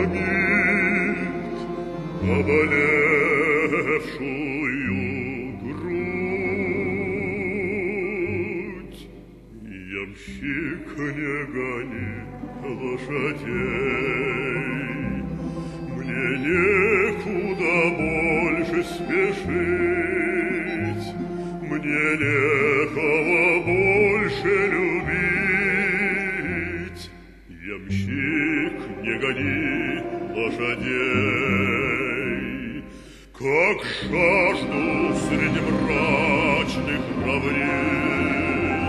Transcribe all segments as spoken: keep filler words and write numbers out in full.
томит наболевшую грудь. Ямщик, не гони лошадей, мне некуда больше спешить, мне некого больше любить. Ямщик, не гони лошадей, как жажду среди мрачных равнин,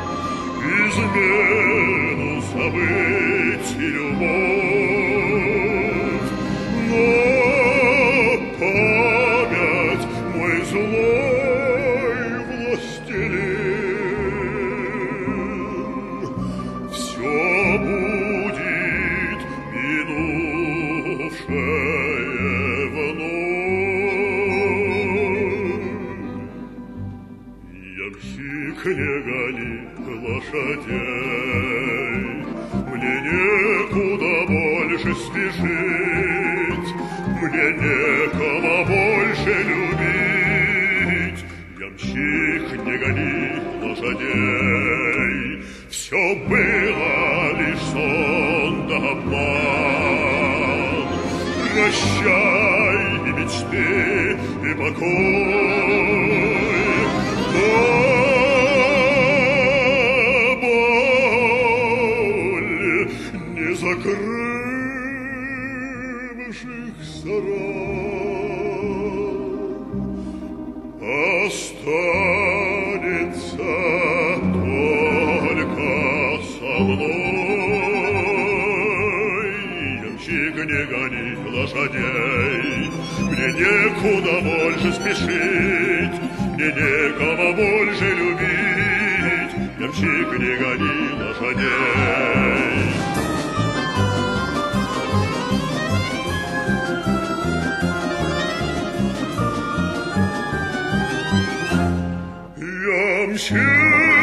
измену забыть и любовь, но память мой злой властелин все будет минувшее вновь. Ямщик, не гони лошадей, мне некуда больше спешить, мне некого больше любить. Ямщик, не гони лошадей, все было лишь сон да обман. Прощай и мечты, и покой, но боль не закрывшихся ран останется только со мной. Ямщик, не гони лошадей, мне некуда больше спешить, мне некого больше любить. Ямщик, не гони лошадей. Ямщик,